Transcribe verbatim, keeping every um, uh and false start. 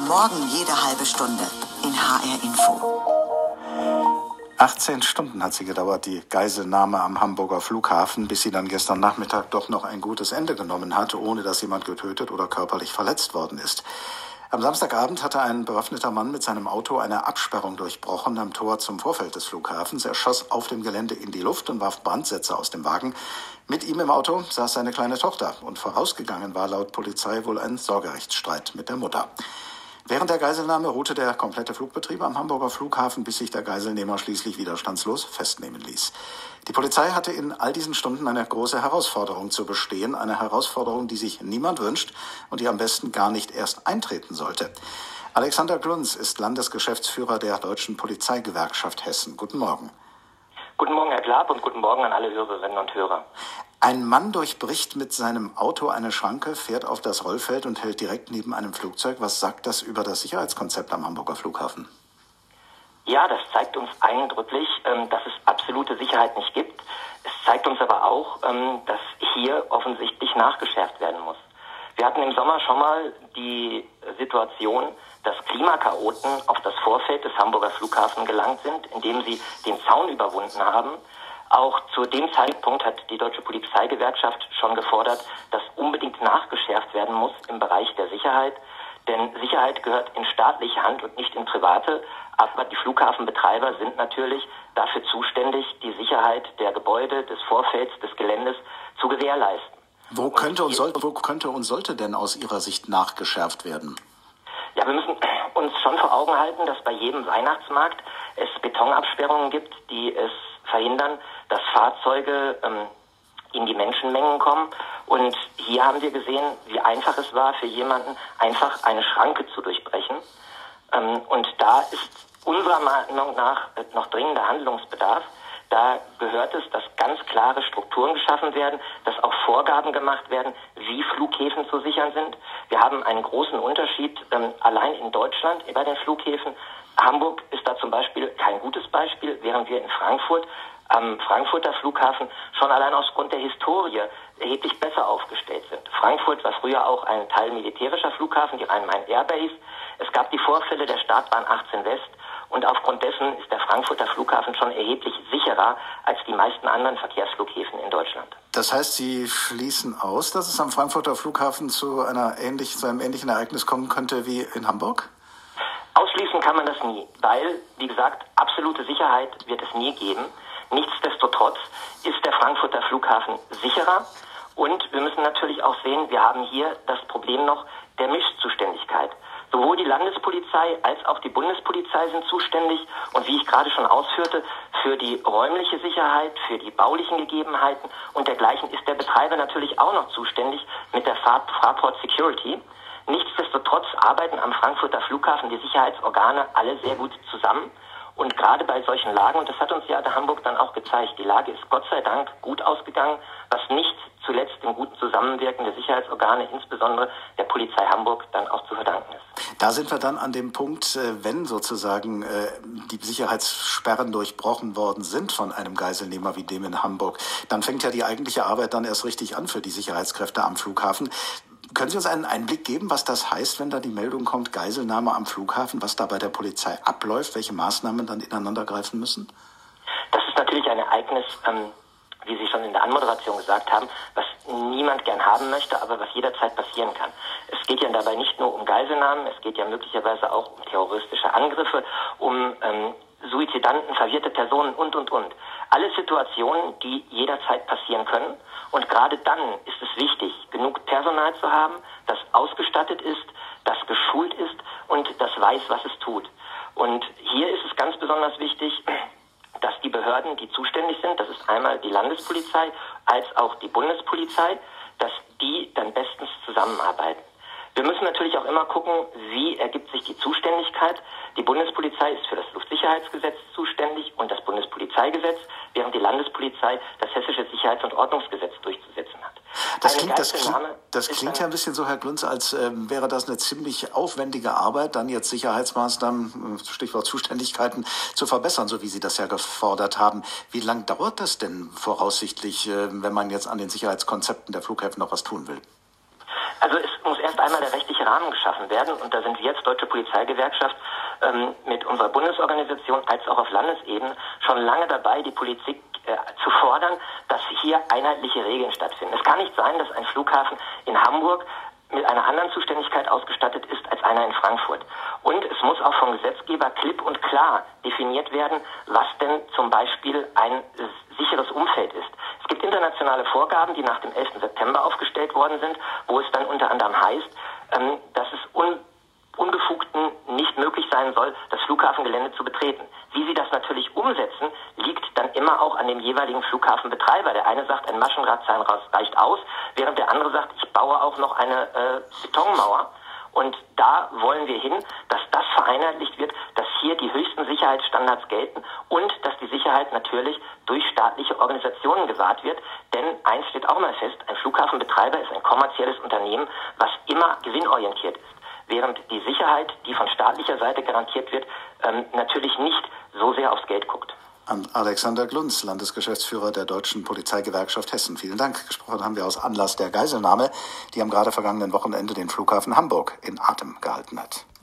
Morgen jede halbe Stunde in H R Info. achtzehn Stunden hat sie gedauert, die Geiselnahme am Hamburger Flughafen, bis sie dann gestern Nachmittag doch noch ein gutes Ende genommen hat, ohne dass jemand getötet oder körperlich verletzt worden ist. Am Samstagabend hatte ein bewaffneter Mann mit seinem Auto eine Absperrung durchbrochen am Tor zum Vorfeld des Flughafens. Er schoss auf dem Gelände in die Luft und warf Brandsätze aus dem Wagen. Mit ihm im Auto saß seine kleine Tochter und vorausgegangen war laut Polizei wohl ein Sorgerechtsstreit mit der Mutter. Während der Geiselnahme ruhte der komplette Flugbetrieb am Hamburger Flughafen, bis sich der Geiselnehmer schließlich widerstandslos festnehmen ließ. Die Polizei hatte in all diesen Stunden eine große Herausforderung zu bestehen, eine Herausforderung, die sich niemand wünscht und die am besten gar nicht erst eintreten sollte. Alexander Glunz ist Landesgeschäftsführer der Deutschen Polizeigewerkschaft Hessen. Guten Morgen. Guten Morgen, Herr Glab, und guten Morgen an alle Hörerinnen und Hörer. Ein Mann durchbricht mit seinem Auto eine Schranke, fährt auf das Rollfeld und hält direkt neben einem Flugzeug. Was sagt das über das Sicherheitskonzept am Hamburger Flughafen? Ja, das zeigt uns eindrücklich, dass es absolute Sicherheit nicht gibt. Es zeigt uns aber auch, dass hier offensichtlich nachgeschärft werden muss. Wir hatten im Sommer schon mal die Situation, dass Klimakaoten auf das Vorfeld des Hamburger Flughafens gelangt sind, indem sie den Zaun überwunden haben. Auch zu dem Zeitpunkt hat die Deutsche Polizeigewerkschaft schon gefordert, dass unbedingt nachgeschärft werden muss im Bereich der Sicherheit. Denn Sicherheit gehört in staatliche Hand und nicht in private. Aber die Flughafenbetreiber sind natürlich dafür zuständig, die Sicherheit der Gebäude, des Vorfelds, des Geländes zu gewährleisten. Wo könnte und, sollte, wo könnte und sollte denn aus Ihrer Sicht nachgeschärft werden? Ja, wir müssen uns schon vor Augen halten, dass bei jedem Weihnachtsmarkt es Betonabsperrungen gibt, die es verhindern, dass Fahrzeuge ähm, in die Menschenmengen kommen. Und hier haben wir gesehen, wie einfach es war für jemanden, einfach eine Schranke zu durchbrechen. Ähm, und da ist unserer Meinung nach noch dringender Handlungsbedarf. Da gehört es, dass ganz klare Strukturen geschaffen werden, dass auch Vorgaben gemacht werden, wie Flughäfen zu sichern sind. Wir haben einen großen Unterschied ähm, allein in Deutschland bei den Flughäfen. Hamburg ist da zum Beispiel kein gutes Beispiel, während wir in Frankfurt am Frankfurter Flughafen schon allein aufgrund der Historie erheblich besser aufgestellt sind. Frankfurt war früher auch ein Teil militärischer Flughafen, die Rhein-Main-Airbase. Es gab die Vorfälle der Startbahn achtzehn West und aufgrund dessen ist der Frankfurter Flughafen schon erheblich sicherer als die meisten anderen Verkehrsflughäfen in Deutschland. Das heißt, Sie schließen aus, dass es am Frankfurter Flughafen zu, einer ähnlich, zu einem ähnlichen Ereignis kommen könnte wie in Hamburg? Ausschließen kann man das nie, weil, wie gesagt, absolute Sicherheit wird es nie geben. Nichtsdestotrotz ist der Frankfurter Flughafen sicherer und wir müssen natürlich auch sehen, wir haben hier das Problem noch der Mischzuständigkeit. Sowohl die Landespolizei als auch die Bundespolizei sind zuständig und wie ich gerade schon ausführte, für die räumliche Sicherheit, für die baulichen Gegebenheiten und dergleichen ist der Betreiber natürlich auch noch zuständig mit der Fraport Security. Nichtsdestotrotz arbeiten am Frankfurter Flughafen die Sicherheitsorgane alle sehr gut zusammen. Und gerade bei solchen Lagen, und das hat uns ja der Hamburg dann auch gezeigt, die Lage ist Gott sei Dank gut ausgegangen, was nicht zuletzt dem guten Zusammenwirken der Sicherheitsorgane, insbesondere der Polizei Hamburg, dann auch zu verdanken ist. Da sind wir dann an dem Punkt, wenn sozusagen die Sicherheitssperren durchbrochen worden sind von einem Geiselnehmer wie dem in Hamburg, dann fängt ja die eigentliche Arbeit dann erst richtig an für die Sicherheitskräfte am Flughafen. Können Sie uns einen Einblick geben, was das heißt, wenn da die Meldung kommt, Geiselnahme am Flughafen, was da bei der Polizei abläuft, welche Maßnahmen dann ineinander greifen müssen? Das ist natürlich ein Ereignis, ähm, wie Sie schon in der Anmoderation gesagt haben, was niemand gern haben möchte, aber was jederzeit passieren kann. Es geht ja dabei nicht nur um Geiselnahmen, es geht ja möglicherweise auch um terroristische Angriffe, um ähm, Suizidanten, verwirrte Personen und, und, und. Alles Situationen, die jederzeit passieren können. Und gerade dann ist es wichtig, genug Personal zu haben, das ausgestattet ist, das geschult ist und das weiß, was es tut. Und hier ist es ganz besonders wichtig, dass die Behörden, die zuständig sind, das ist einmal die Landespolizei als auch die Bundespolizei, dass die dann bestens zusammenarbeiten. Wir müssen natürlich auch immer gucken, wie ergibt sich die Zuständigkeit. Die Bundespolizei ist für das Luftsicherheitsgesetz zuständig und das Bundespolizeigesetz, während die Landespolizei das Hessische Sicherheits- und Ordnungsgesetz durchzusetzen hat. Das klingt, das klingt, das klingt ja ein bisschen so, Herr Glunz, als ähm, wäre das eine ziemlich aufwendige Arbeit, dann jetzt Sicherheitsmaßnahmen, Stichwort Zuständigkeiten, zu verbessern, so wie Sie das ja gefordert haben. Wie lang dauert das denn voraussichtlich, äh, wenn man jetzt an den Sicherheitskonzepten der Flughäfen noch was tun will? Also es muss erst einmal der rechtliche Rahmen geschaffen werden und da sind wir als Deutsche Polizeigewerkschaft ähm, mit unserer Bundesorganisation als auch auf Landesebene schon lange dabei, die Politik äh, zu fordern, dass hier einheitliche Regeln stattfinden. Es kann nicht sein, dass ein Flughafen in Hamburg mit einer anderen Zuständigkeit ausgestattet ist als einer in Frankfurt. Und es muss auch vom Gesetzgeber klipp und klar definiert werden, was denn zum Beispiel ein sicheres Umfeld ist. Es gibt internationale Vorgaben, die nach dem elften September aufgestellt worden sind, wo es dann unter anderem heißt, ähm, dass es un Ungefugten nicht möglich sein soll, das Flughafengelände zu betreten. Wie sie das natürlich umsetzen, liegt dann immer auch an dem jeweiligen Flughafenbetreiber. Der eine sagt, ein Maschendrahtzaun reicht aus, während der andere sagt, ich baue auch noch eine äh, Betonmauer. Und da wollen wir hin, dass das vereinheitlicht wird, dass hier die höchsten Sicherheitsstandards gelten und dass die Sicherheit natürlich durch staatliche Organisationen gewahrt wird. Denn eins steht auch mal fest, ein Flughafenbetreiber ist ein kommerzielles Unternehmen, was immer gewinnorientiert ist. Während die Sicherheit, die von staatlicher Seite garantiert wird, ähm, natürlich nicht so sehr aufs Geld guckt. An Alexander Glunz, Landesgeschäftsführer der Deutschen Polizeigewerkschaft Hessen. Vielen Dank. Gesprochen haben wir aus Anlass der Geiselnahme, die am gerade vergangenen Wochenende den Flughafen Hamburg in Atem gehalten hat.